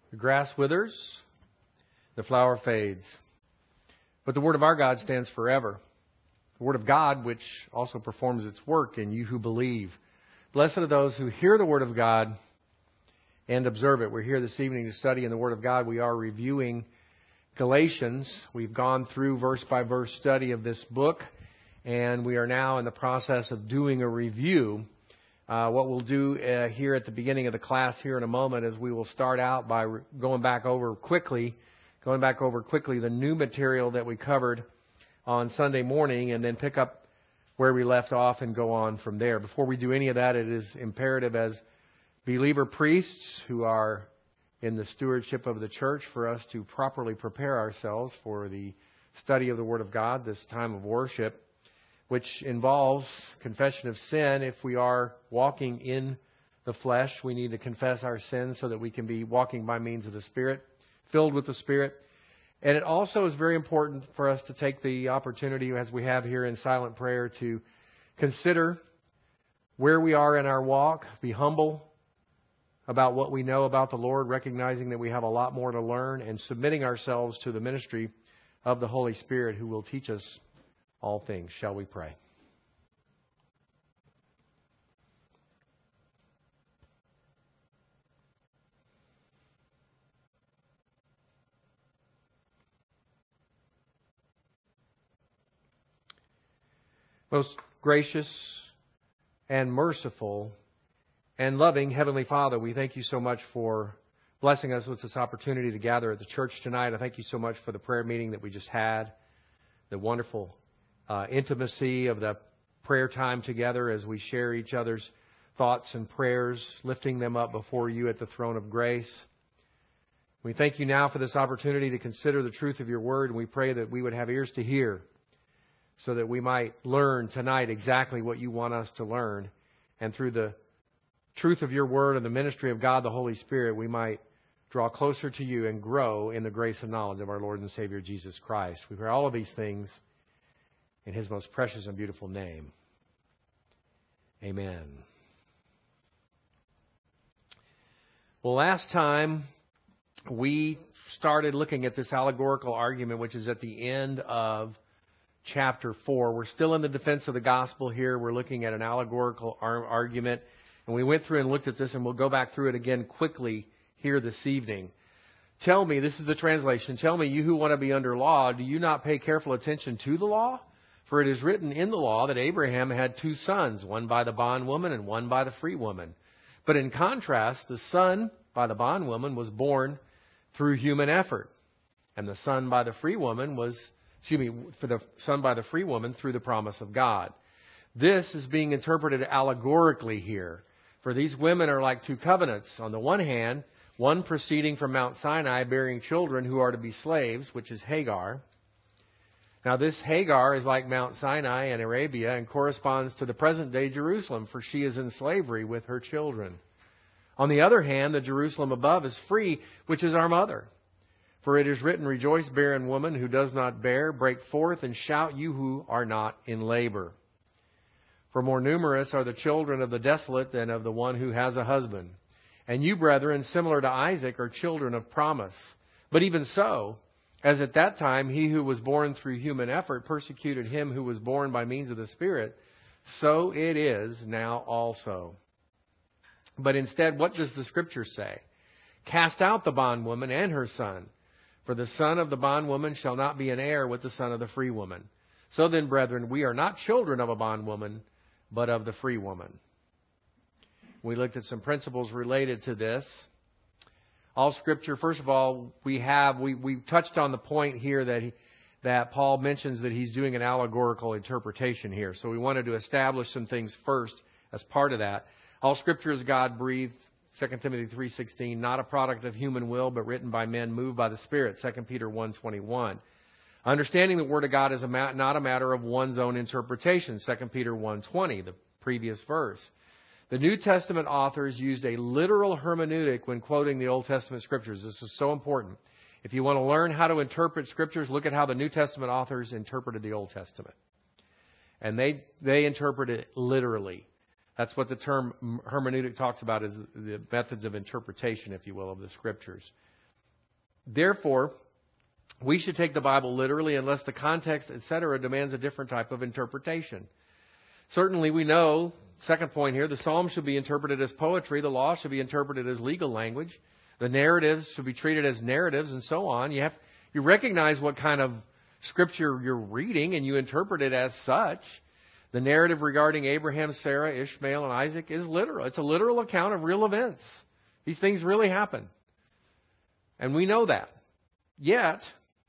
The grass withers, the flower fades, but the word of our God stands forever. The word of God, which also performs its work in you who believe. Blessed are those who hear the word of God and observe it. We're here this evening to study in the word of God. We are reviewing Galatians. We've gone through verse by verse study of this book, and we are now in the process of doing a review. What we'll do here at the beginning of the class here in a moment is we will start out by going back over quickly the new material that we covered on Sunday morning, and then pick up where we left off and go on from there. Before we do any of that, it is imperative as believer priests who are in the stewardship of the church for us to properly prepare ourselves for the study of the Word of God, this time of worship, which involves confession of sin. If we are walking in the flesh, we need to confess our sins so that we can be walking by means of the Spirit, filled with the Spirit. And it also is very important for us to take the opportunity, as we have here in silent prayer, to consider where we are in our walk, be humble about what we know about the Lord, recognizing that we have a lot more to learn, and submitting ourselves to the ministry of the Holy Spirit who will teach us all things. Shall we pray? Most gracious and merciful and loving Heavenly Father, we thank you so much for blessing us with this opportunity to gather at the church tonight. I thank you so much for the prayer meeting that we just had, the wonderful intimacy of the prayer time together as we share each other's thoughts and prayers, lifting them up before you at the throne of grace. We thank you now for this opportunity to consider the truth of your word, and we pray that we would have ears to hear so that we might learn tonight exactly what you want us to learn. And through the truth of your word and the ministry of God, the Holy Spirit, we might draw closer to you and grow in the grace and knowledge of our Lord and Savior, Jesus Christ. We pray all of these things in His most precious and beautiful name. Amen. Well, last time we started looking at this allegorical argument, which is at the end of chapter 4. We're still in the defense of the gospel here. We're looking at an allegorical argument. And we went through and looked at this, and we'll go back through it again quickly here this evening. Tell me, this is the translation, tell me, you who want to be under law, do you not pay careful attention to the law? For it is written in the law that Abraham had two sons, one by the bondwoman and one by the free woman. But in contrast, the son by the bondwoman was born through human effort, and the son by the free woman the son by the free woman through the promise of God. This is being interpreted allegorically here. For these women are like two covenants. On the one hand, one proceeding from Mount Sinai, bearing children who are to be slaves, which is Hagar. Now this Hagar is like Mount Sinai in Arabia and corresponds to the present-day Jerusalem, for she is in slavery with her children. On the other hand, the Jerusalem above is free, which is our mother. For it is written, rejoice, barren woman who does not bear, break forth and shout, you who are not in labor. For more numerous are the children of the desolate than of the one who has a husband. And you, brethren, similar to Isaac, are children of promise. But even so, as at that time he who was born through human effort persecuted him who was born by means of the Spirit, so it is now also. But instead, what does the Scripture say? Cast out the bondwoman and her son, for the son of the bondwoman shall not be an heir with the son of the free woman. So then, brethren, we are not children of a bondwoman, but of the free woman. We looked at some principles related to this. All Scripture, first of all, we touched on the point here that Paul mentions that he's doing an allegorical interpretation here. So we wanted to establish some things first as part of that. All Scripture is God-breathed, 2 Timothy 3:16, not a product of human will, but written by men moved by the Spirit, 2 Peter 1:21. Understanding the Word of God is not a matter of one's own interpretation, 2 Peter 1:20, the previous verse. The New Testament authors used a literal hermeneutic when quoting the Old Testament Scriptures. This is so important. If you want to learn how to interpret Scriptures, look at how the New Testament authors interpreted the Old Testament. And they interpret it literally. That's what the term hermeneutic talks about, is the methods of interpretation, if you will, of the Scriptures. Therefore, we should take the Bible literally unless the context, etc., demands a different type of interpretation. Certainly we know, second point here, the Psalms should be interpreted as poetry. The law should be interpreted as legal language. The narratives should be treated as narratives and so on. You recognize what kind of scripture you're reading and you interpret it as such. The narrative regarding Abraham, Sarah, Ishmael, and Isaac is literal. It's a literal account of real events. These things really happen. And we know that. Yet,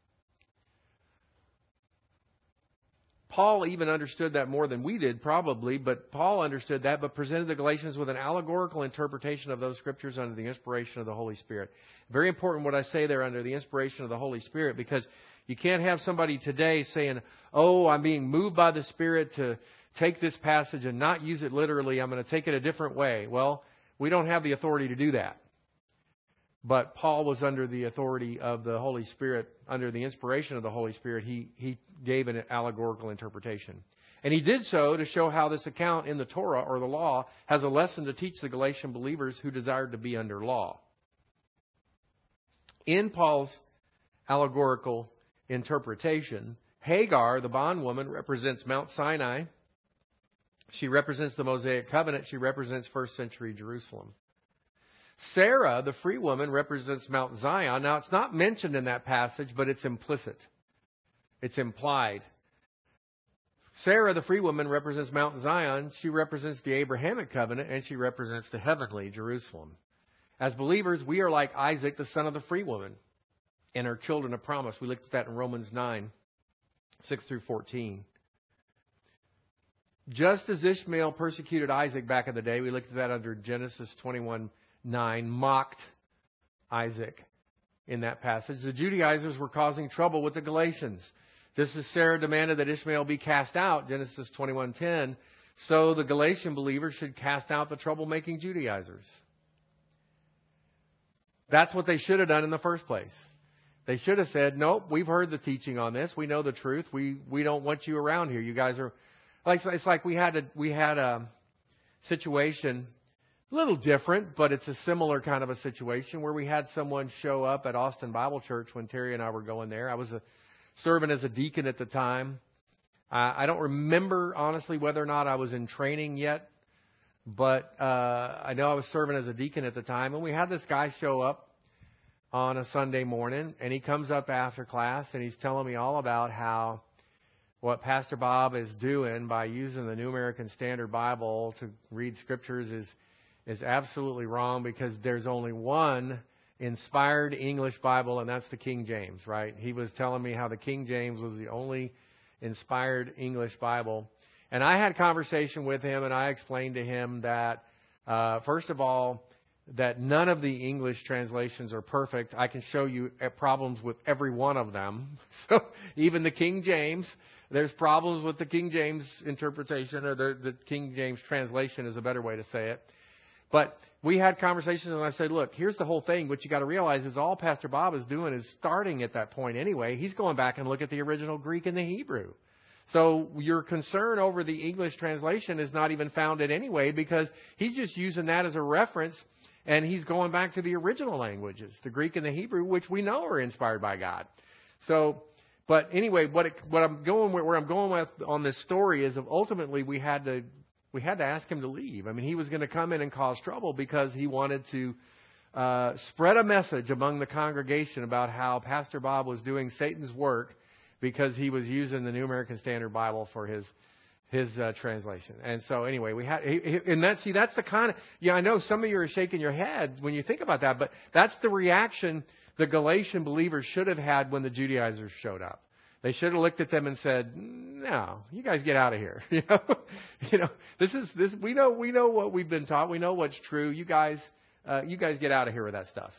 Paul even understood that more than we did, probably, but Paul understood that, but presented the Galatians with an allegorical interpretation of those scriptures under the inspiration of the Holy Spirit. Very important what I say there, under the inspiration of the Holy Spirit, because you can't have somebody today saying, oh, I'm being moved by the Spirit to take this passage and not use it literally. I'm going to take it a different way. Well, we don't have the authority to do that. But Paul was under the authority of the Holy Spirit, under the inspiration of the Holy Spirit. He gave an allegorical interpretation. And he did so to show how this account in the Torah or the law has a lesson to teach the Galatian believers who desired to be under law. In Paul's allegorical interpretation, Hagar, the bondwoman, represents Mount Sinai. She represents the Mosaic covenant. She represents first century Jerusalem. Sarah, the free woman, represents Mount Zion. Now, it's not mentioned in that passage, but it's implicit. It's implied. Sarah, the free woman, represents Mount Zion. She represents the Abrahamic covenant, and she represents the heavenly Jerusalem. As believers, we are like Isaac, the son of the free woman, and our children of promise. We looked at that in Romans 9, 6 through 14. Just as Ishmael persecuted Isaac back in the day, we looked at that under Genesis 21:9, mocked Isaac in that passage. The Judaizers were causing trouble with the Galatians. Just as Sarah demanded that Ishmael be cast out, Genesis 21:10, so the Galatian believers should cast out the troublemaking Judaizers. That's what they should have done in the first place. They should have said, nope, we've heard the teaching on this. We know the truth. We don't want you around here. You guys are... It's like we had a situation, a little different, but it's a similar kind of a situation where we had someone show up at Austin Bible Church when Terry and I were going there. I was serving as a deacon at the time. I don't remember, honestly, whether or not I was in training yet, but I know I was serving as a deacon at the time. And we had this guy show up on a Sunday morning, and he comes up after class, and he's telling me all about how what Pastor Bob is doing by using the New American Standard Bible to read scriptures is absolutely wrong, because there's only one inspired English Bible, and that's the King James, right? He was telling me how the King James was the only inspired English Bible. And I had a conversation with him, and I explained to him that, first of all, that none of the English translations are perfect. I can show you problems with every one of them. So even the King James, there's problems with the King James interpretation, or the King James translation is a better way to say it. But we had conversations, and I said, look, here's the whole thing. What you got to realize is all Pastor Bob is doing is starting at that point anyway. He's going back and look at the original Greek and the Hebrew. So your concern over the English translation is not even founded anyway, because he's just using that as a reference, and he's going back to the original languages, the Greek and the Hebrew, which we know are inspired by God. So, but anyway, where I'm going with on this story is ultimately we had to ask him to leave. I mean, he was going to come in and cause trouble because he wanted to spread a message among the congregation about how Pastor Bob was doing Satan's work because he was using the New American Standard Bible for his translation. And so anyway, that's the kind of, I know some of you are shaking your head when you think about that, but that's the reaction the Galatian believers should have had when the Judaizers showed up. They should have looked at them and said, "No, you guys get out of here." This. We know what we've been taught. We know what's true. You guys get out of here with that stuff.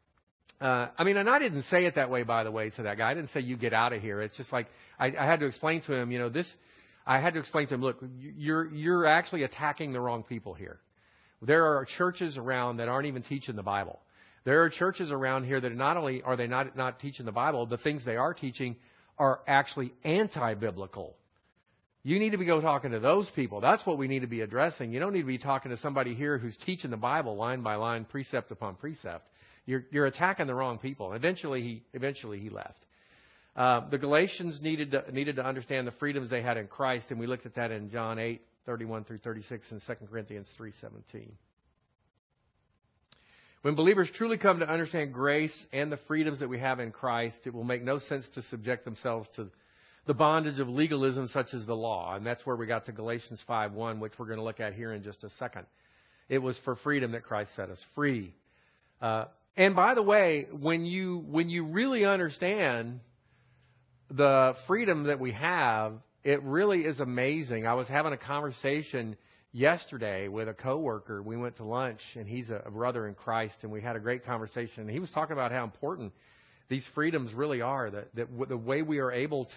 And I didn't say it that way, by the way, to that guy. I didn't say you get out of here. It's just like I had to explain to him, I had to explain to him, look, you're actually attacking the wrong people here. There are churches around that aren't even teaching the Bible. There are churches around here that not only are they not teaching the Bible, the things they are teaching are actually anti-biblical. You need to go talking to those people. That's what we need to be addressing. You don't need to be talking to somebody here who's teaching the Bible line by line, precept upon precept. you're attacking the wrong people. Eventually he left. The Galatians needed to understand the freedoms they had in Christ, and we looked at that in John 8:31 through 36 and 2 Corinthians 3:17. When believers truly come to understand grace and the freedoms that we have in Christ, it will make no sense to subject themselves to the bondage of legalism such as the law. And that's where we got to Galatians 5:1, which we're going to look at here in just a second. It was for freedom that Christ set us free. And by the way, when you really understand the freedom that we have, it really is amazing. I was having a conversation yesterday with a coworker. We went to lunch, and he's a brother in Christ, and we had a great conversation. And he was talking about how important these freedoms really are, that the way we are able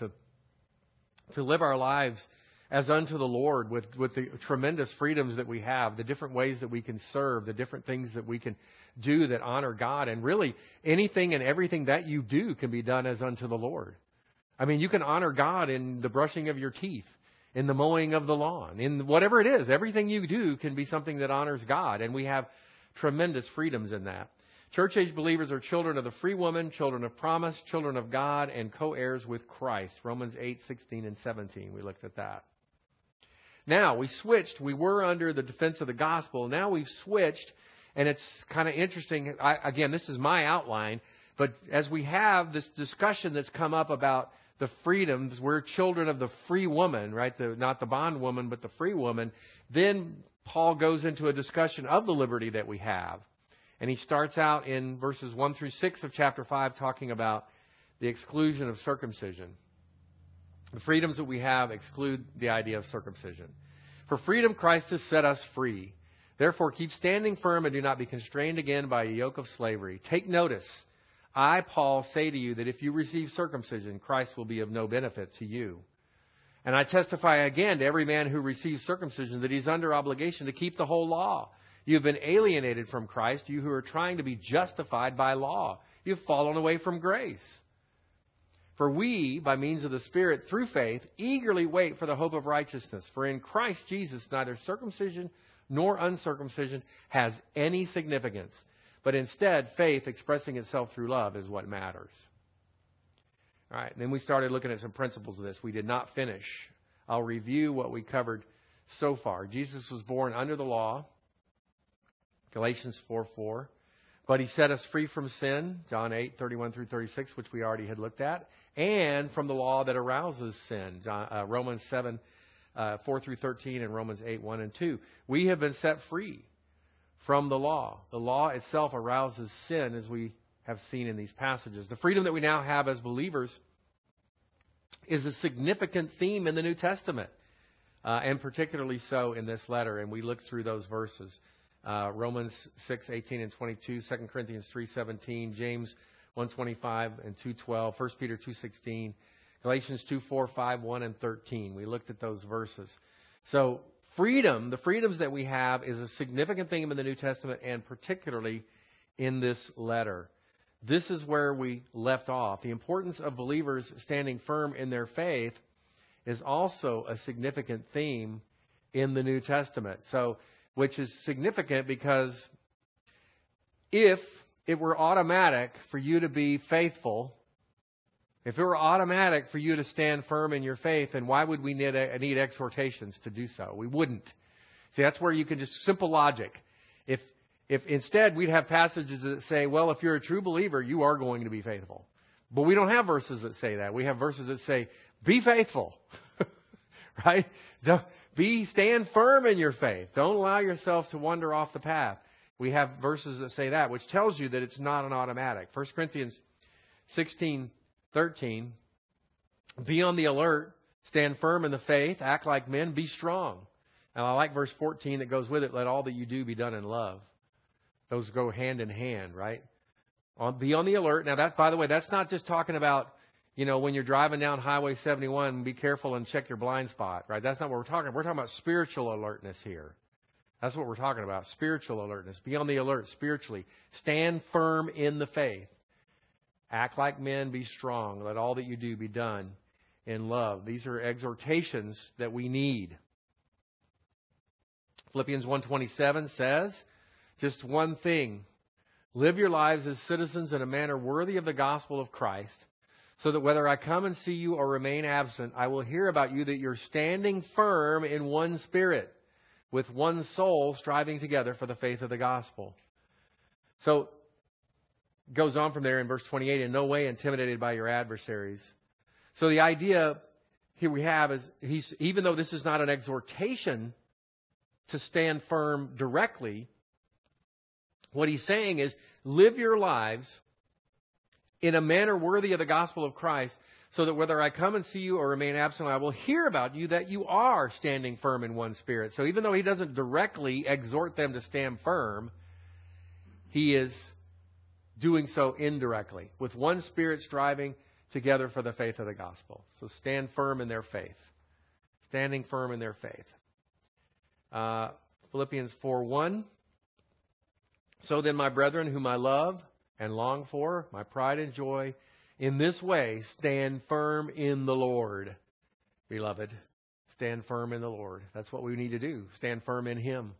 to live our lives as unto the Lord with the tremendous freedoms that we have, the different ways that we can serve, the different things that we can do that honor God. And really, anything and everything that you do can be done as unto the Lord. I mean, you can honor God in the brushing of your teeth, in the mowing of the lawn, in whatever it is. Everything you do can be something that honors God, and we have tremendous freedoms in that. Church-age believers are children of the free woman, children of promise, children of God, and co-heirs with Christ. Romans 8:16 and 17. We looked at that. Now, we switched. We were under the defense of the gospel. Now we've switched, and it's kind of interesting. Again, this is my outline, but as we have this discussion that's come up about the freedoms, we're children of the free woman, right? Not the bondwoman, but the free woman. Then Paul goes into a discussion of the liberty that we have. And he starts out in verses 1 through 6 of chapter 5 talking about the exclusion of circumcision. The freedoms that we have exclude the idea of circumcision. For freedom Christ has set us free. Therefore keep standing firm and do not be constrained again by a yoke of slavery. Take notice. I, Paul, say to you that if you receive circumcision, Christ will be of no benefit to you. And I testify again to every man who receives circumcision that he's under obligation to keep the whole law. You have been alienated from Christ, you who are trying to be justified by law. You have fallen away from grace. For we, by means of the Spirit, through faith, eagerly wait for the hope of righteousness. For in Christ Jesus, neither circumcision nor uncircumcision has any significance. But instead, faith expressing itself through love is what matters. All right, and then we started looking at some principles of this. We did not finish. I'll review what we covered so far. Jesus was born under the law, Galatians 4:4. But he set us free from sin, John 8:31 through 36, which we already had looked at, and from the law that arouses sin, Romans 7:4 through 13, and Romans 8:1 and 2. We have been set free from the law. The law itself arouses sin, as we have seen in these passages. The freedom that we now have as believers is a significant theme in the New Testament, and particularly so in this letter. And we looked through those verses. Romans 6:18 and 22, 2 Corinthians 3:17, James 1:25 and 2:12, 1 Peter 2:16, Galatians 2:4, 5, 1, and 13. We looked at those verses. So freedom, the freedoms that we have, is a significant theme in the New Testament, and particularly in this letter. This is where we left off. The importance of believers standing firm in their faith is also a significant theme in the New Testament. Which is significant because if it were automatic for you to be faithful, if it were automatic for you to stand firm in your faith, then why would we need exhortations to do so? We wouldn't. See, that's where you can just, simple logic. If instead we'd have passages that say, well, if you're a true believer, you are going to be faithful. But we don't have verses that say that. We have verses that say, be faithful. Right? Stand firm in your faith. Don't allow yourself to wander off the path. We have verses that say that, which tells you that it's not an automatic. 1 Corinthians 16:13. Be on the alert. Stand firm in the faith. Act like men. Be strong. And I like verse 14 that goes with it. Let all that you do be done in love. Those go hand in hand, right? Be on the alert. Now, that, by the way, that's not just talking about, when you're driving down Highway 71, be careful and check your blind spot, right? That's not what we're talking about. We're talking about spiritual alertness here. That's what we're talking about, spiritual alertness. Be on the alert spiritually. Stand firm in the faith. Act like men, be strong. Let all that you do be done in love. These are exhortations that we need. Philippians 1:27 says, just one thing Live your lives as citizens in a manner worthy of the gospel of Christ, so that whether I come and see you or remain absent, I will hear about you that you're standing firm in one spirit, with one soul, striving together for the faith of the gospel. So, it goes on from there in verse 28, in no way intimidated by your adversaries. So the idea here we have is, even though this is not an exhortation to stand firm directly, what he's saying is, live your lives in a manner worthy of the gospel of Christ, so that whether I come and see you or remain absent, I will hear about you that you are standing firm in one spirit. So even though he doesn't directly exhort them to stand firm, he is doing so indirectly, with one spirit striving together for the faith of the gospel. So stand firm in their faith. Standing firm in their faith. Philippians 4:1. So then, my brethren, whom I love and long for, my pride and joy, in this way stand firm in the Lord. Beloved, stand firm in the Lord. That's what we need to do. Stand firm in Him.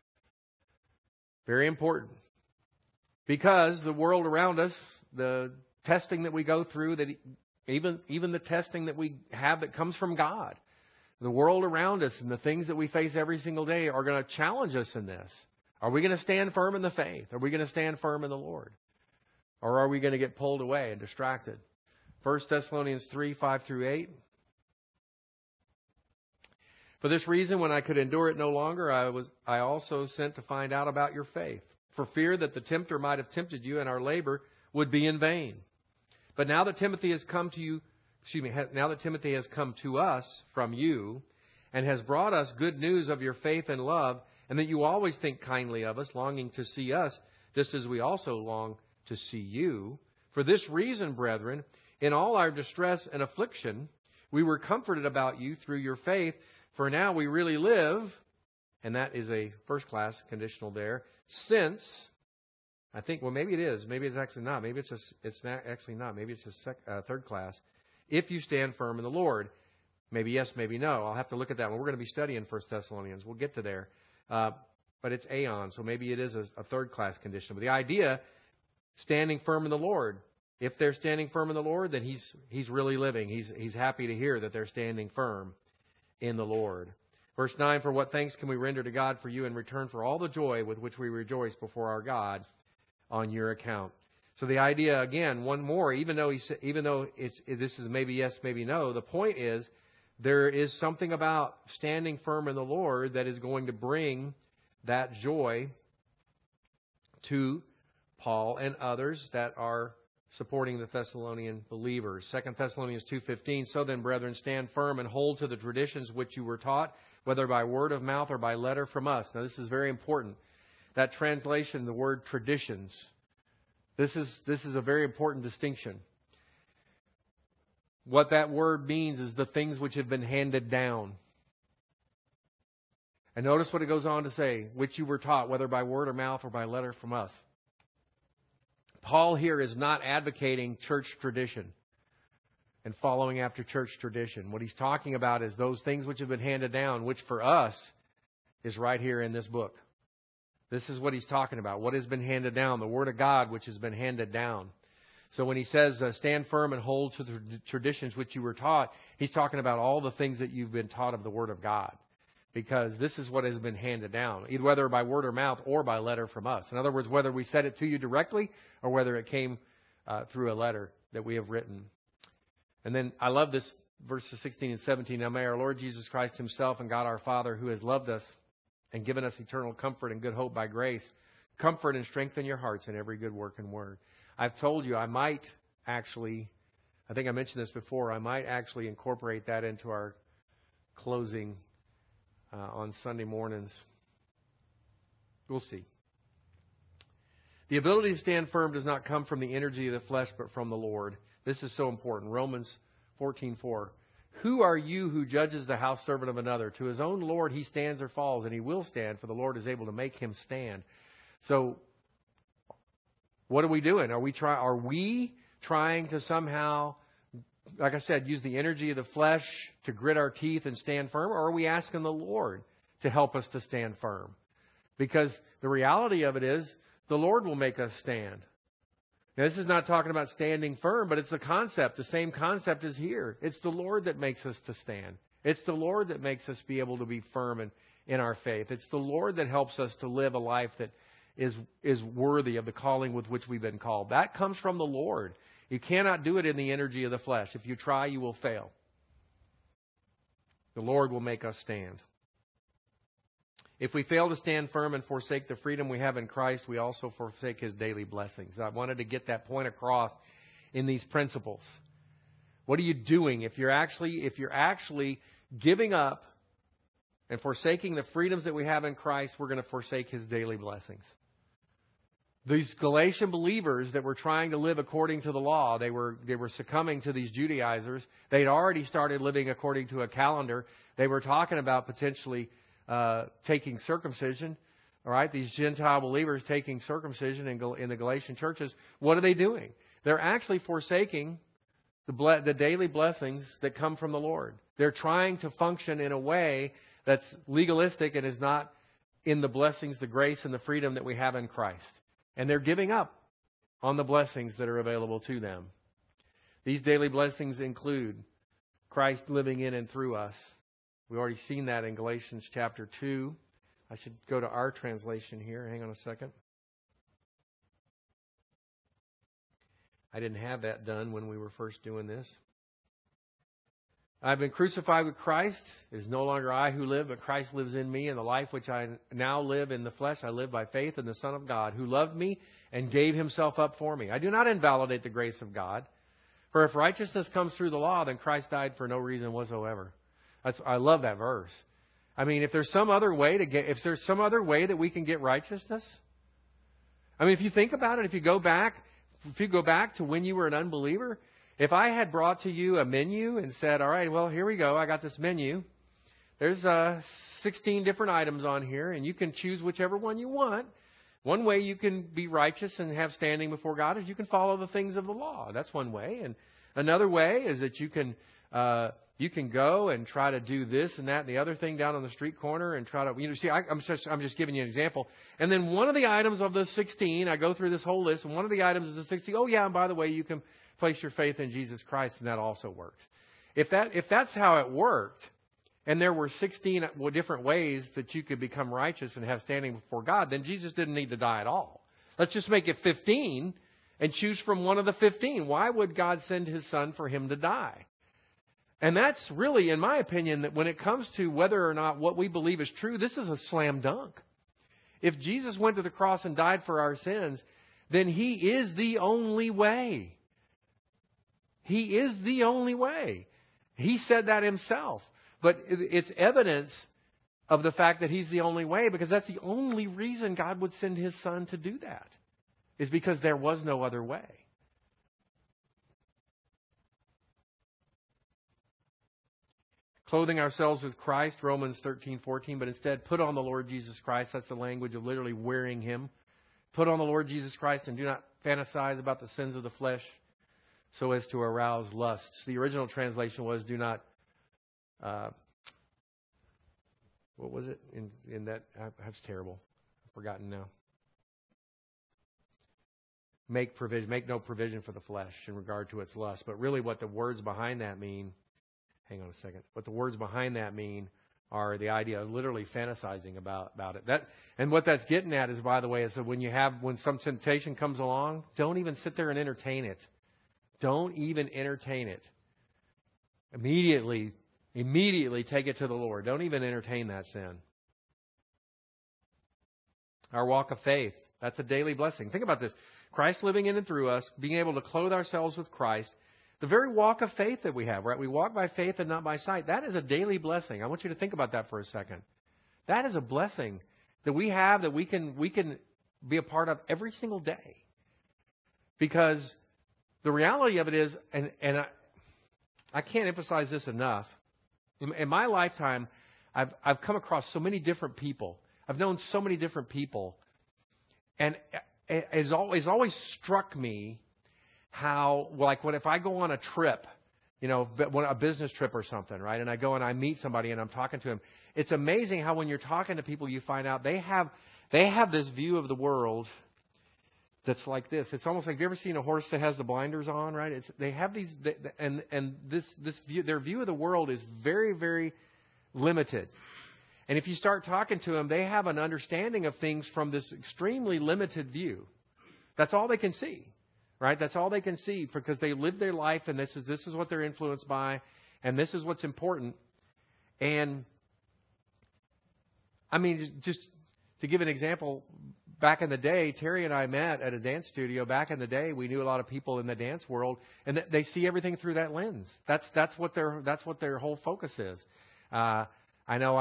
Very important. Because the world around us, the testing that we go through, that even the testing that we have that comes from God, the world around us and the things that we face every single day are going to challenge us in this. Are we going to stand firm in the faith? Are we going to stand firm in the Lord? Or are we going to get pulled away and distracted? 1 Thessalonians 3:5-8. For this reason, when I could endure it no longer, I also sent to find out about your faith, for fear that the tempter might have tempted you and our labor would be in vain. But now that Timothy has come to us from you and has brought us good news of your faith and love, and that you always think kindly of us, longing to see us, just as we also long to see you. For this reason, brethren, in all our distress and affliction, we were comforted about you through your faith, for now we really live, and that is a first class conditional there, since, I think, well, maybe it is, maybe it's actually not, maybe it's not actually not, maybe it's a third class, if you stand firm in the Lord. Maybe yes, maybe no. I'll have to look at that one. We're going to be studying 1 Thessalonians. We'll get to there. But it's aeon, so maybe it is a third-class condition. But the idea, standing firm in the Lord. If they're standing firm in the Lord, then he's really living. He's happy to hear that they're standing firm in the Lord. Verse 9, for what thanks can we render to God for you in return for all the joy with which we rejoice before our God on your account. So the idea, again, one more, even though this is maybe yes, maybe no, the point is, there is something about standing firm in the Lord that is going to bring that joy to Paul and others that are supporting the Thessalonian believers. 2 Thessalonians 2:15, so then, brethren, stand firm and hold to the traditions which you were taught, whether by word of mouth or by letter from us. Now, this is very important. That translation, the word traditions, this is a very important distinction. What that word means is the things which have been handed down. And notice what it goes on to say, which you were taught, whether by word or mouth or by letter from us. Paul here is not advocating church tradition and following after church tradition. What he's talking about is those things which have been handed down, which for us is right here in this book. This is what he's talking about, what has been handed down, the Word of God which has been handed down. So when he says, stand firm and hold to the traditions which you were taught, he's talking about all the things that you've been taught of the Word of God. Because this is what has been handed down, either whether by word or mouth or by letter from us. In other words, whether we said it to you directly or whether it came through a letter that we have written. And then I love this, verses 16 and 17. Now may our Lord Jesus Christ Himself and God our Father, who has loved us and given us eternal comfort and good hope by grace, comfort and strengthen your hearts in every good work and word. I've told you I think I mentioned this before, I might actually incorporate that into our closing on Sunday mornings. We'll see. The ability to stand firm does not come from the energy of the flesh, but from the Lord. This is so important. Romans 14:4. Who are you who judges the house servant of another? To his own Lord he stands or falls, and he will stand, for the Lord is able to make him stand. So, what are we doing? Are we trying to somehow, like I said, use the energy of the flesh to grit our teeth and stand firm? Or are we asking the Lord to help us to stand firm? Because the reality of it is, the Lord will make us stand. Now, this is not talking about standing firm, but it's the concept. The same concept is here. It's the Lord that makes us to stand. It's the Lord that makes us be able to be firm in our faith. It's the Lord that helps us to live a life that is worthy of the calling with which we've been called. That comes from the Lord. You cannot do it in the energy of the flesh. If you try, you will fail. The Lord will make us stand. If we fail to stand firm and forsake the freedom we have in Christ, we also forsake His daily blessings. I wanted to get that point across in these principles. What are you doing if you're actually giving up and forsaking the freedoms that we have in Christ? We're going to forsake His daily blessings. These Galatian believers that were trying to live according to the law, they were succumbing to these Judaizers. They'd already started living according to a calendar. They were talking about potentially taking circumcision. All right, these Gentile believers taking circumcision in the Galatian churches. What are they doing? They're actually forsaking the daily blessings that come from the Lord. They're trying to function in a way that's legalistic and is not in the blessings, the grace, and the freedom that we have in Christ. And they're giving up on the blessings that are available to them. These daily blessings include Christ living in and through us. We've already seen that in Galatians chapter 2. I should go to our translation here. Hang on a second. I didn't have that done when we were first doing this. I've been crucified with Christ. It is no longer I who live, but Christ lives in me. And the life which I now live in the flesh, I live by faith in the Son of God, who loved me and gave Himself up for me. I do not invalidate the grace of God. For if righteousness comes through the law, then Christ died for no reason whatsoever. I love that verse. I mean, if there's some other way that we can get righteousness, I mean, if you think about it, if you go back to when you were an unbeliever, if I had brought to you a menu and said, all right, well, here we go. I got this menu. There's 16 different items on here, and you can choose whichever one you want. One way you can be righteous and have standing before God is you can follow the things of the law. That's one way. And another way is that you can go and try to do this and that and the other thing down on the street corner and try to, see, I'm just giving you an example. And then one of the items of the 16, I go through this whole list, and one of the items is the 16. Oh, yeah, and by the way, you can place your faith in Jesus Christ, and that also works. If that's how it worked, and there were 16 different ways that you could become righteous and have standing before God, then Jesus didn't need to die at all. Let's just make it 15 and choose from one of the 15. Why would God send His Son for Him to die? And that's really, in my opinion, that when it comes to whether or not what we believe is true, this is a slam dunk. If Jesus went to the cross and died for our sins, then He is the only way. He is the only way. He said that Himself. But it's evidence of the fact that He's the only way, because that's the only reason God would send His Son to do that, is because there was no other way. Clothing ourselves with Christ, Romans 13:14, but instead put on the Lord Jesus Christ. That's the language of literally wearing Him. Put on the Lord Jesus Christ and do not fantasize about the sins of the flesh so as to arouse lusts. The original translation was do not, what was it in that? That's terrible. I've forgotten now. Make no provision for the flesh in regard to its lust. But really what the words behind that mean, hang on a second. What the words behind that mean are the idea of literally fantasizing about it. And what that's getting at is, by the way, is that when some temptation comes along, don't even sit there and entertain it. Don't even entertain it. Immediately take it to the Lord. Don't even entertain that sin. Our walk of faith, that's a daily blessing. Think about this. Christ living in and through us, being able to clothe ourselves with Christ. The very walk of faith that we have, right? We walk by faith and not by sight. That is a daily blessing. I want you to think about that for a second. That is a blessing that we have that we can be a part of every single day. Because the reality of it is, and I can't emphasize this enough. In my lifetime, I've come across so many different people. I've known so many different people. And it's always struck me how, like, if I go on a trip, a business trip or something, right? And I go and I meet somebody and I'm talking to him. It's amazing how when you're talking to people, you find out they have this view of the world that's like this. It's almost like, have you ever seen a horse that has the blinders on, right? They have these, and this view, their view of the world is very, very limited. And if you start talking to them, they have an understanding of things from this extremely limited view. That's all they can see, right? That's all they can see because they live their life, and this is what they're influenced by, and this is what's important. And I mean, just to give an example, back in the day, Terry and I met at a dance studio. Back in the day, we knew a lot of people in the dance world, and they see everything through that lens. That's what their whole focus is. I know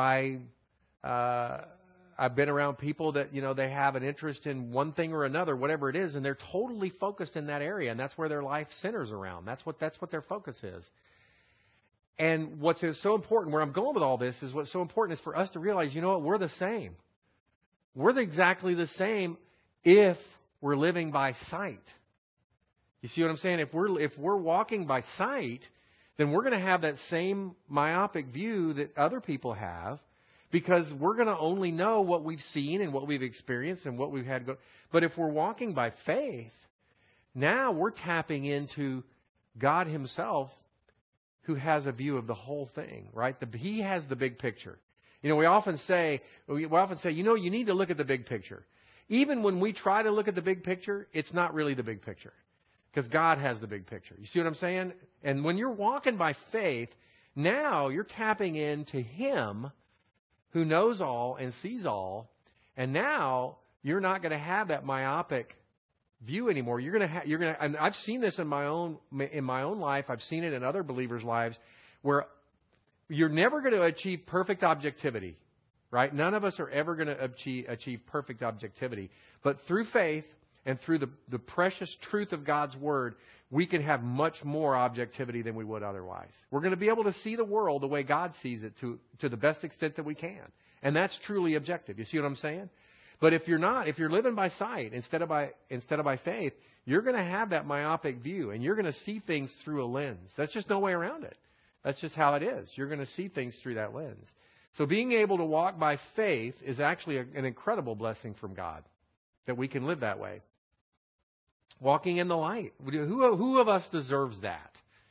I've been around people that, they have an interest in one thing or another, whatever it is, and they're totally focused in that area, and that's where their life centers around. That's what their focus is. And what's so important, where I'm going with all this, is what's so important is for us to realize, we're the same. We're exactly the same if we're living by sight. You see what I'm saying? If we're walking by sight, then we're going to have that same myopic view that other people have, because we're going to only know what we've seen and what we've experienced and what we've had go. But if we're walking by faith, now we're tapping into God Himself, who has a view of the whole thing, right? He has the big picture. We often say, you need to look at the big picture. Even when we try to look at the big picture, it's not really the big picture, because God has the big picture. You see what I'm saying? And when you're walking by faith, now you're tapping into Him who knows all and sees all. And now you're not going to have that myopic view anymore. You're going to, and I've seen this in my own life. I've seen it in other believers' lives, where you're never going to achieve perfect objectivity, right? None of us are ever going to achieve perfect objectivity. But through faith and through the precious truth of God's Word, we can have much more objectivity than we would otherwise. We're going to be able to see the world the way God sees it to the best extent that we can. And that's truly objective. You see what I'm saying? But if you're living by sight instead of by faith, you're going to have that myopic view, and you're going to see things through a lens. That's just no way around it. That's just how it is. You're going to see things through that lens. So being able to walk by faith is actually an incredible blessing from God, that we can live that way. Walking in the light. Who of us deserves that?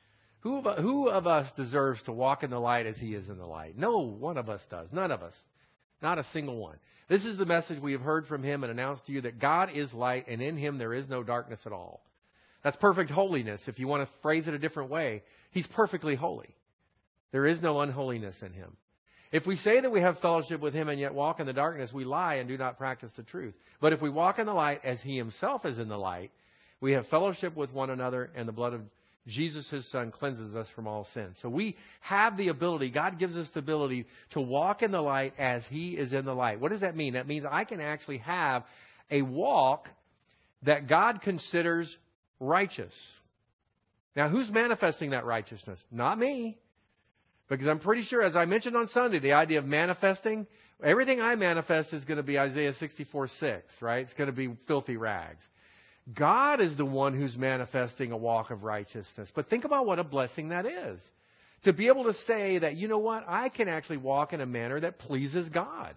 Who of us deserves to walk in the light as He is in the light? No one of us does. None of us. Not a single one. This is the message we have heard from Him and announced to you, that God is light, and in Him there is no darkness at all. That's perfect holiness. If you want to phrase it a different way, He's perfectly holy. There is no unholiness in Him. If we say that we have fellowship with Him and yet walk in the darkness, we lie and do not practice the truth. But if we walk in the light as He Himself is in the light, we have fellowship with one another, and the blood of Jesus, His Son, cleanses us from all sin. So we have the ability, God gives us the ability to walk in the light as He is in the light. What does that mean? That means I can actually have a walk that God considers righteous. Now, who's manifesting that righteousness? Not me. Because I'm pretty sure, as I mentioned on Sunday, the idea of manifesting, everything I manifest is going to be Isaiah 64:6, right? It's going to be filthy rags. God is the one who's manifesting a walk of righteousness. But think about what a blessing that is. To be able to say that, you know what, I can actually walk in a manner that pleases God.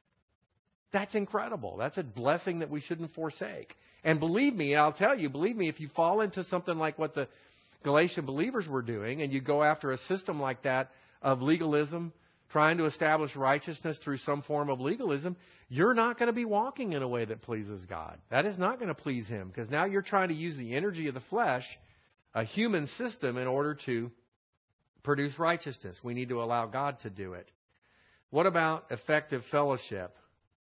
That's incredible. That's a blessing that we shouldn't forsake. And believe me, if you fall into something like what the Galatian believers were doing, and you go after a system like that of legalism, trying to establish righteousness through some form of legalism, you're not going to be walking in a way that pleases God. That is not going to please Him, because now you're trying to use the energy of the flesh, a human system, in order to produce righteousness. We need to allow God to do it. What about effective fellowship?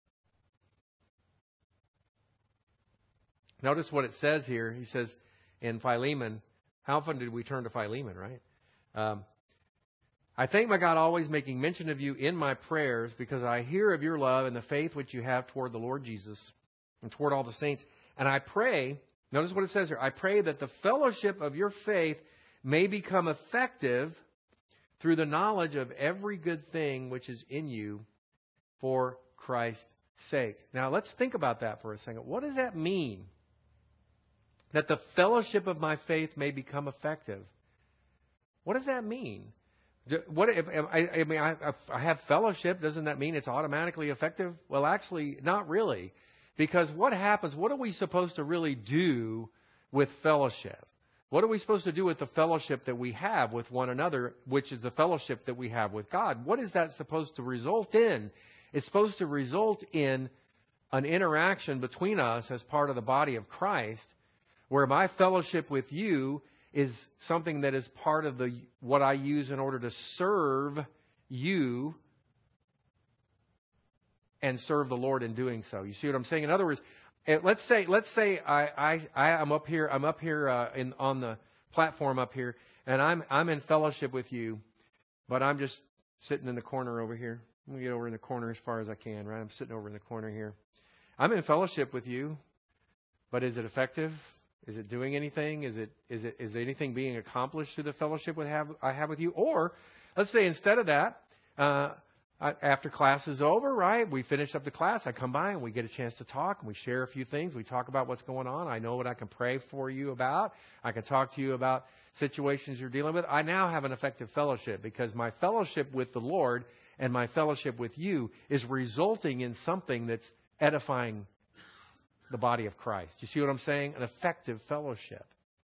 Notice what it says here. He says in Philemon, how often did we turn to Philemon, right? I thank my God always, making mention of you in my prayers, because I hear of your love and the faith which you have toward the Lord Jesus and toward all the saints. And I pray, notice what it says here, I pray that the fellowship of your faith may become effective through the knowledge of every good thing which is in you for Christ's sake. Now let's think about that for a second. What does that mean? That the fellowship of my faith may become effective. What does that mean? What if I have fellowship? Doesn't that mean it's automatically effective? Well, actually, not really. Because what happens, what are we supposed to really do with fellowship? What are we supposed to do with the fellowship that we have with one another, which is the fellowship that we have with God? What is that supposed to result in? It's supposed to result in an interaction between us as part of the body of Christ, where my fellowship with you is something that is part of what I use in order to serve you and serve the Lord in doing so. You see what I'm saying? In other words, let's say I'm up here on the platform up here, and I'm in fellowship with you, but I'm just sitting in the corner over here. Let me get over in the corner as far as I can, right? I'm sitting over in the corner here. I'm in fellowship with you, but is it effective? Is it doing anything? Is anything being accomplished through the fellowship I have with you? Or let's say instead of that, after class is over, right? We finish up the class. I come by and we get a chance to talk and we share a few things. We talk about what's going on. I know what I can pray for you about. I can talk to you about situations you're dealing with. I now have an effective fellowship because my fellowship with the Lord and my fellowship with you is resulting in something that's edifying the body of Christ. You see what I'm saying? An effective fellowship.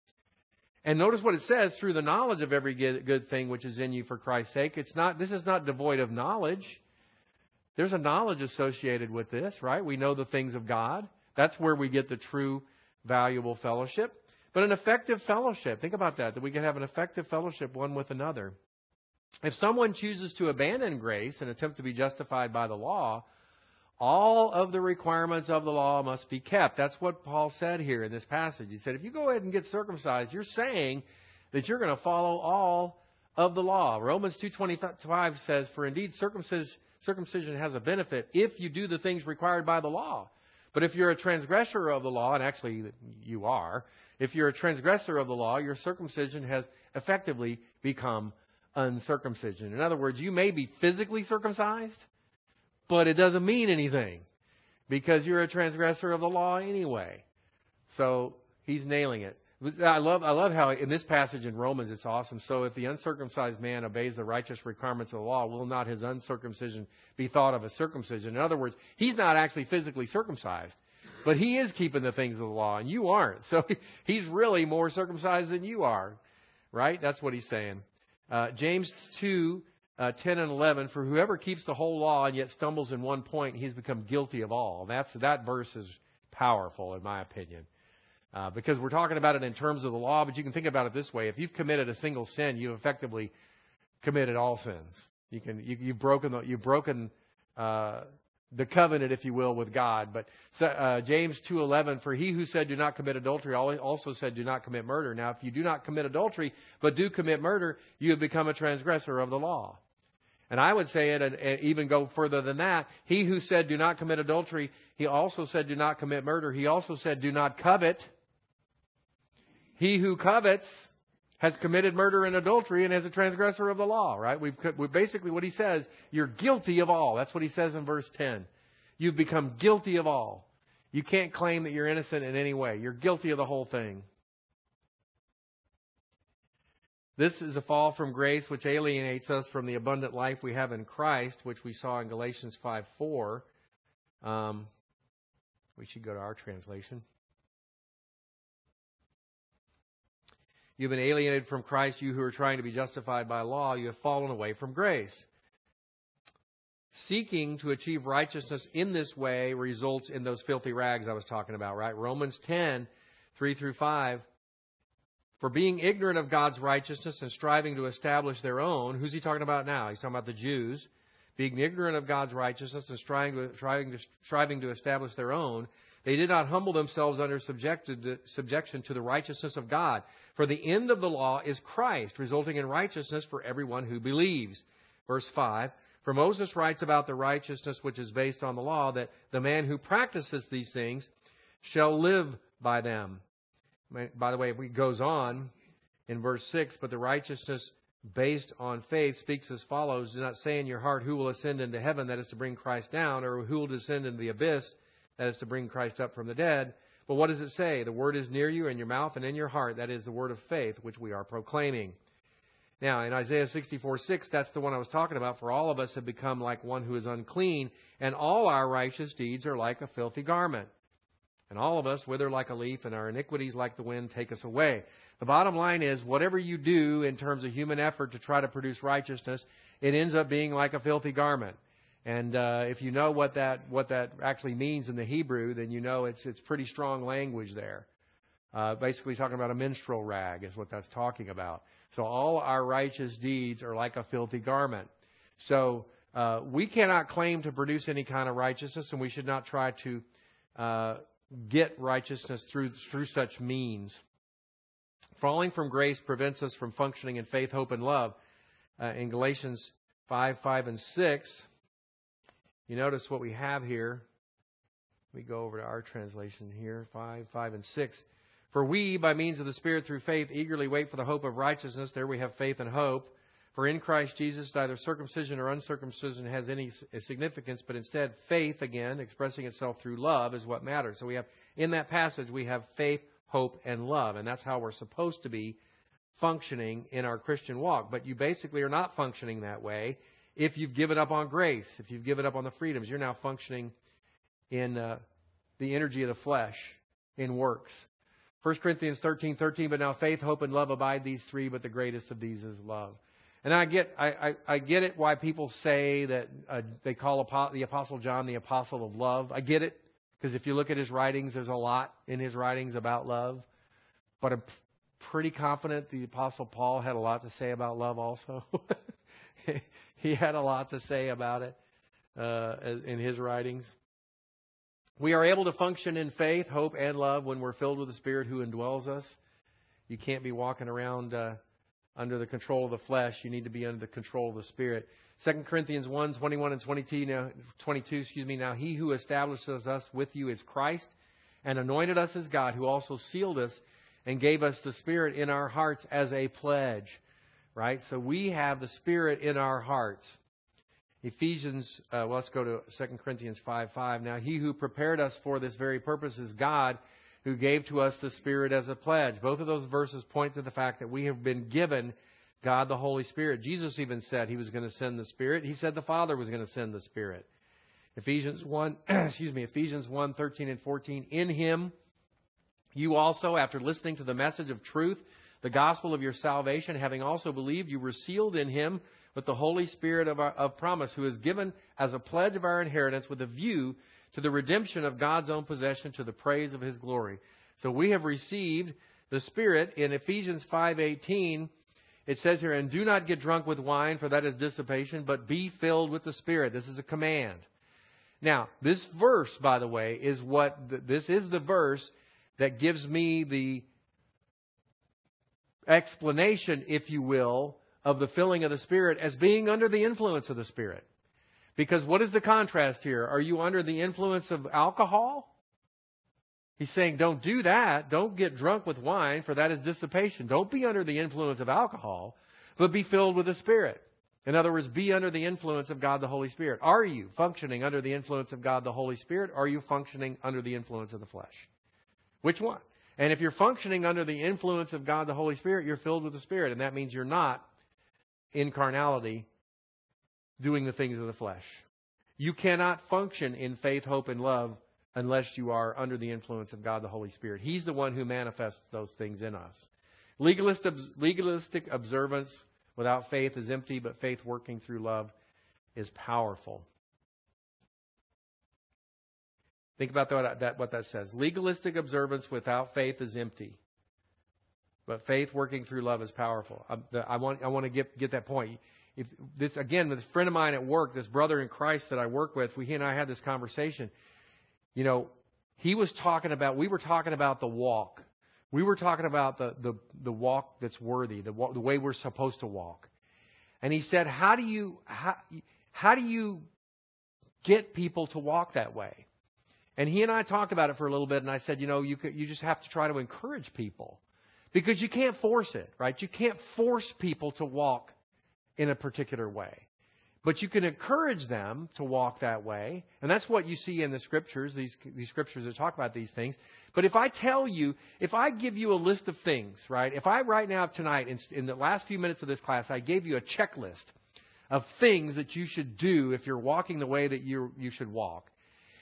And notice what it says, through the knowledge of every good thing which is in you for Christ's sake. This is not devoid of knowledge. There's a knowledge associated with this, right? We know the things of God. That's where we get the true, valuable fellowship. But an effective fellowship, think about that we can have an effective fellowship one with another. If someone chooses to abandon grace and attempt to be justified by the law, all of the requirements of the law must be kept. That's what Paul said here in this passage. He said, if you go ahead and get circumcised, you're saying that you're going to follow all of the law. Romans 2:25 says, for indeed circumcision has a benefit if you do the things required by the law. But if you're a transgressor of the law, and actually you are, if you're a transgressor of the law, your circumcision has effectively become uncircumcision. In other words, you may be physically circumcised, but it doesn't mean anything because you're a transgressor of the law anyway. So he's nailing it. I love how in this passage in Romans it's awesome. So if the uncircumcised man obeys the righteous requirements of the law, will not his uncircumcision be thought of as circumcision? In other words, he's not actually physically circumcised, but he is keeping the things of the law, and you aren't. So he's really more circumcised than you are, right? That's what he's saying. James 2. 10 and 11, for whoever keeps the whole law and yet stumbles in one point, he's become guilty of all. That verse is powerful, in my opinion, because we're talking about it in terms of the law, but you can think about it this way. If you've committed a single sin, you've effectively committed all sins. You've broken the covenant, if you will, with God. But James 2:11, for he who said do not commit adultery also said do not commit murder. Now, if you do not commit adultery but do commit murder, you have become a transgressor of the law. And I would say it and even go further than that. He who said do not commit adultery, he also said do not commit murder. He also said do not covet. He who covets has committed murder and adultery and is a transgressor of the law, right? We've basically what he says, you're guilty of all. That's what he says in verse 10. You've become guilty of all. You can't claim that you're innocent in any way. You're guilty of the whole thing. This is a fall from grace which alienates us from the abundant life we have in Christ, which we saw in Galatians 5:4. We should go to our translation. You've been alienated from Christ, you who are trying to be justified by law. You have fallen away from grace. Seeking to achieve righteousness in this way results in those filthy rags I was talking about, right? Romans 10:3-5. For being ignorant of God's righteousness and striving to establish their own. Who's he talking about now? He's talking about the Jews. Being ignorant of God's righteousness and striving to establish their own, they did not humble themselves under subjection to the righteousness of God. For the end of the law is Christ, resulting in righteousness for everyone who believes. Verse 5. For Moses writes about the righteousness which is based on the law, that the man who practices these things shall live by them. By the way, it goes on in verse 6, but the righteousness based on faith speaks as follows. Do not say in your heart, who will ascend into heaven, that is to bring Christ down, or who will descend into the abyss, that is to bring Christ up from the dead. But what does it say? The word is near you, in your mouth and in your heart. That is the word of faith, which we are proclaiming. Now, in Isaiah 64:6, that's the one I was talking about. For all of us have become like one who is unclean, and all our righteous deeds are like a filthy garment. And all of us wither like a leaf, and our iniquities like the wind take us away. The bottom line is, whatever you do in terms of human effort to try to produce righteousness, it ends up being like a filthy garment. And if you know what that actually means in the Hebrew, then you know it's pretty strong language there. Basically talking about a menstrual rag is what that's talking about. So all our righteous deeds are like a filthy garment. So we cannot claim to produce any kind of righteousness, and we should not try to get righteousness through such means. Falling from grace prevents us from functioning in faith, hope, and love. In Galatians 5 and 6, you notice what we have here. Let me go over to our translation here, 5 and 6. For we, by means of the Spirit through faith, eagerly wait for the hope of righteousness. There we have faith and hope. For in Christ Jesus, neither circumcision or uncircumcision has any significance, but instead faith, again, expressing itself through love, is what matters. So we have, in that passage, we have faith, hope, and love. And that's how we're supposed to be functioning in our Christian walk. But you basically are not functioning that way if you've given up on grace, if you've given up on the freedoms. You're now functioning in the energy of the flesh, in works. 1 Corinthians 13:13, but now faith, hope, and love abide, these three, but the greatest of these is love. And I get it why people say that they call the Apostle John the Apostle of Love. I get it, because if you look at his writings, there's a lot in his writings about love. But I'm pretty confident the Apostle Paul had a lot to say about love also. He had a lot to say about it in his writings. We are able to function in faith, hope, and love when we're filled with the Spirit who indwells us. You can't be walking around under the control of the flesh. You need to be under the control of the Spirit. 2 Corinthians 1:21 and 22. Now he who establishes us with you is Christ, and anointed us as God, who also sealed us and gave us the Spirit in our hearts as a pledge. Right? So we have the Spirit in our hearts. Let's go to 2 Corinthians 5:5. Now he who prepared us for this very purpose is God, who gave to us the Spirit as a pledge. Both of those verses point to the fact that we have been given God the Holy Spirit. Jesus even said He was going to send the Spirit. He said the Father was going to send the Spirit. Ephesians 1:13 and 14. In Him, you also, after listening to the message of truth, the gospel of your salvation, having also believed, you were sealed in Him with the Holy Spirit of promise, who is given as a pledge of our inheritance with a view to the redemption of God's own possession, to the praise of His glory. So we have received the Spirit. In Ephesians 5:18, it says here, and do not get drunk with wine, for that is dissipation, but be filled with the Spirit. This is a command. Now, this verse, by the way, is this is the verse that gives me the explanation, if you will, of the filling of the Spirit as being under the influence of the Spirit. Because what is the contrast here? Are you under the influence of alcohol? He's saying, don't do that. Don't get drunk with wine, for that is dissipation. Don't be under the influence of alcohol, but be filled with the Spirit. In other words, be under the influence of God the Holy Spirit. Are you functioning under the influence of God the Holy Spirit? Or are you functioning under the influence of the flesh? Which one? And if you're functioning under the influence of God the Holy Spirit, you're filled with the Spirit. And that means you're not in carnality doing the things of the flesh. You cannot function in faith, hope, and love unless you are under the influence of God the Holy Spirit. He's the one who manifests those things in us. Legalistic observance without faith is empty, but faith working through love is powerful. Think about what that says. Legalistic observance without faith is empty, but faith working through love is powerful. I want to get that point. If this again, with a friend of mine at work, this brother in Christ that I work with, he and I had this conversation. You know, we were talking about the walk. We were talking about the walk that's worthy, the way we're supposed to walk. And he said, how do you get people to walk that way? And he and I talked about it for a little bit, and I said, you just have to try to encourage people. Because you can't force it, right? You can't force people to walk in a particular way. But you can encourage them to walk that way. And that's what you see in the Scriptures, these Scriptures that talk about these things. But if I give you a list of things, right? If I right now tonight, in the last few minutes of this class, I gave you a checklist of things that you should do if you're walking the way that you should walk.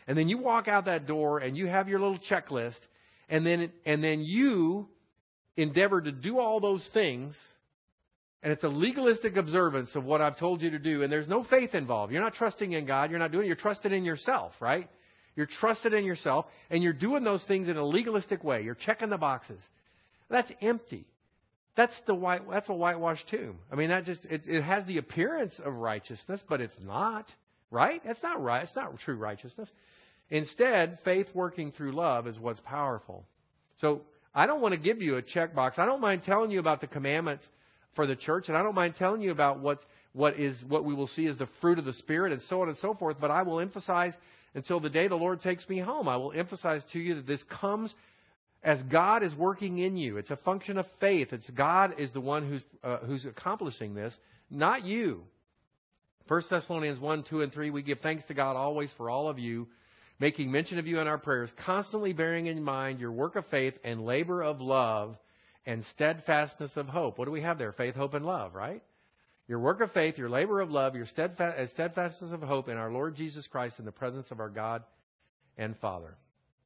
And then you walk out that door and you have your little checklist, and then you endeavor to do all those things, and it's a legalistic observance of what I've told you to do, and there's no faith involved. You're not trusting in God. You're not doing it. You're trusting in yourself, right? You're trusted in yourself, and you're doing those things in a legalistic way. You're checking the boxes. That's empty. That's a whitewashed tomb. I mean, it has the appearance of righteousness, but it's not, right? It's not right. It's not true righteousness. Instead, faith working through love is what's powerful. So I don't want to give you a checkbox. I don't mind telling you about the commandments for the church, and I don't mind telling you about what we will see as the fruit of the Spirit and so on and so forth, but I will emphasize until the day the Lord takes me home, I will emphasize to you that this comes as God is working in you. It's a function of faith. It's God is the one who's accomplishing this, not you. 1 Thessalonians 1, 2, and 3, we give thanks to God always for all of you, making mention of you in our prayers, constantly bearing in mind your work of faith and labor of love and steadfastness of hope. What do we have there? Faith, hope, and love, right? Your work of faith, your labor of love, your steadfastness of hope in our Lord Jesus Christ in the presence of our God and Father.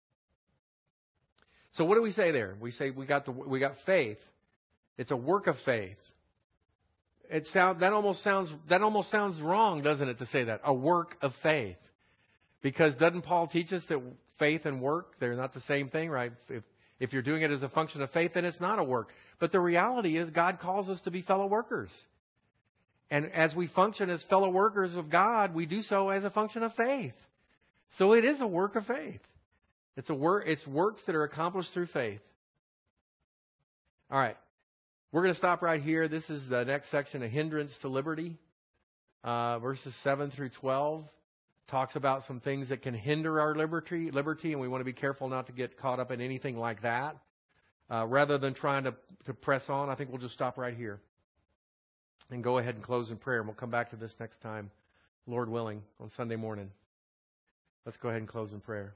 So what do we say there? We say we got faith. It's a work of faith. That almost sounds wrong, doesn't it, to say that? A work of faith. Because doesn't Paul teach us that faith and work, they're not the same thing, right? If you're doing it as a function of faith, then it's not a work. But the reality is God calls us to be fellow workers. And as we function as fellow workers of God, we do so as a function of faith. So it is a work of faith. It's works that are accomplished through faith. All right. We're going to stop right here. This is the next section, a hindrance to liberty. Verses 7 through 12 talks about some things that can hinder our liberty, and we want to be careful not to get caught up in anything like that. Rather than trying to press on, I think we'll just stop right here and go ahead and close in prayer. And we'll come back to this next time, Lord willing, on Sunday morning. Let's go ahead and close in prayer.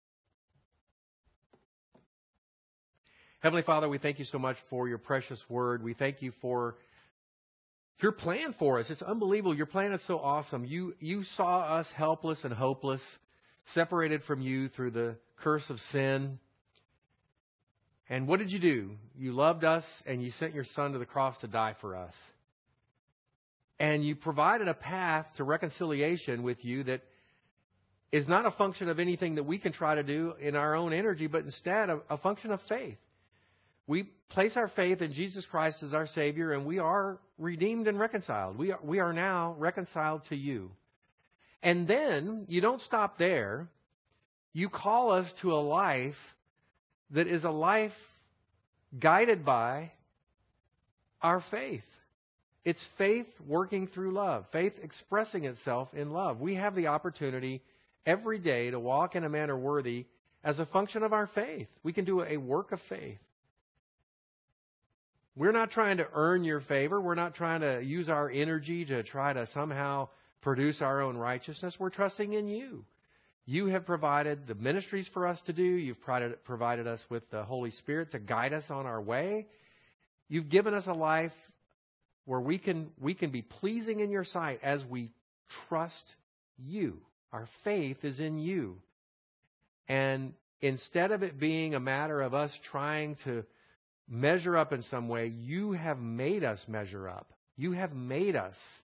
Heavenly Father, we thank you so much for your precious word. We thank you for your plan for us. It's unbelievable. Your plan is so awesome. You saw us helpless and hopeless, separated from you through the curse of sin. And what did you do? You loved us and you sent your Son to the cross to die for us. And you provided a path to reconciliation with you that is not a function of anything that we can try to do in our own energy, but instead a function of faith. We place our faith in Jesus Christ as our Savior, and we are redeemed and reconciled. We are now reconciled to you. And then you don't stop there. You call us to a life that is a life guided by our faith. It's faith working through love, faith expressing itself in love. We have the opportunity every day to walk in a manner worthy as a function of our faith. We can do a work of faith. We're not trying to earn your favor. We're not trying to use our energy to try to somehow produce our own righteousness. We're trusting in you. You have provided the ministries for us to do. You've provided us with the Holy Spirit to guide us on our way. You've given us a life where we can be pleasing in your sight as we trust you. Our faith is in you. And instead of it being a matter of us trying to measure up in some way, you have made us measure up. You have made us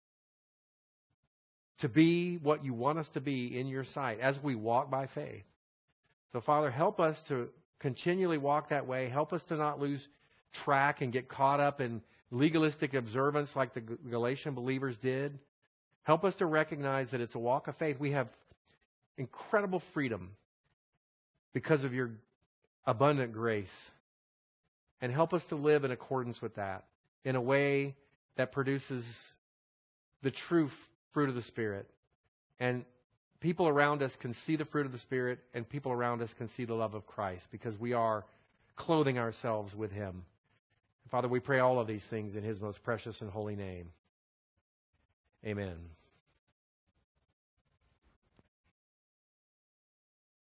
to be what you want us to be in your sight as we walk by faith. So, Father, help us to continually walk that way. Help us to not lose track and get caught up in legalistic observance like the Galatian believers did. Help us to recognize that it's a walk of faith. We have incredible freedom because of your abundant grace. And help us to live in accordance with that in a way that produces the true fruit of the Spirit. And people around us can see the fruit of the Spirit, and people around us can see the love of Christ because we are clothing ourselves with Him. Father, we pray all of these things in His most precious and holy name. Amen.